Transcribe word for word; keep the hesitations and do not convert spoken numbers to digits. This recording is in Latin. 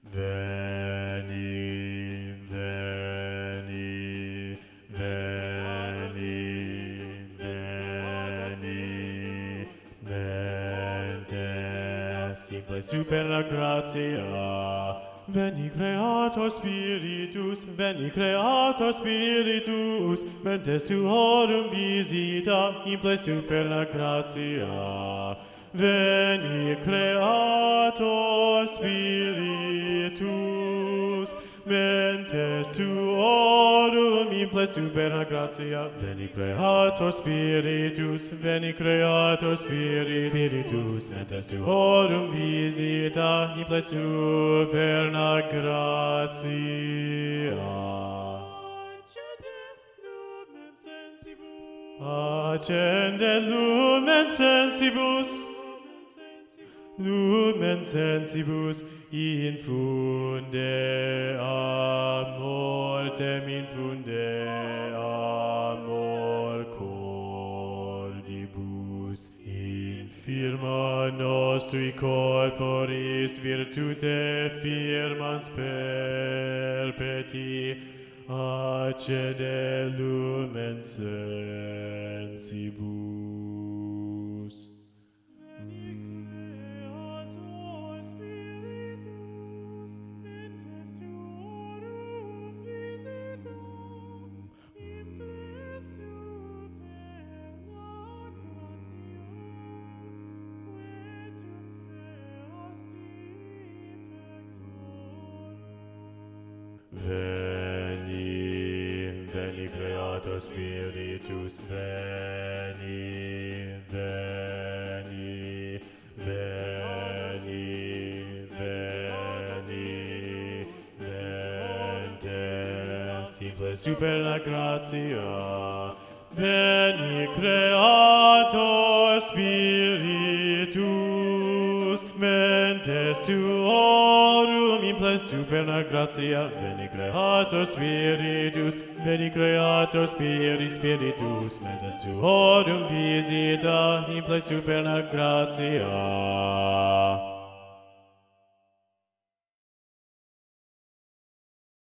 Veni, veni, veni, veni, mente simple super la gratia. Veni Creator Spiritus, veni Creator Spiritus, mentes tuorum visita, imple super la gratia. Veni Creator Spiritus, mentes tuorum imple super la gratia. Veni Creator Spiritus, veni Creator Spiritus, mentes tuorum visita, imple super la gratia. Accende lumen sensibus, lumen sensibus, infunde amortem, infunde amor cordibus, infirma nostri corporis virtute firmans perpeti, accende lumen sensibus. Veni, veni Creator Spiritus, veni, veni, veni, veni, mente simple super la gratia. Veni Creator Spiritus, mentes tuorum imple super la gratia. Veni Creator Spiritus, veni Creator Spiritus, Spiritus, mentes tuorum visita, imple super la gratia.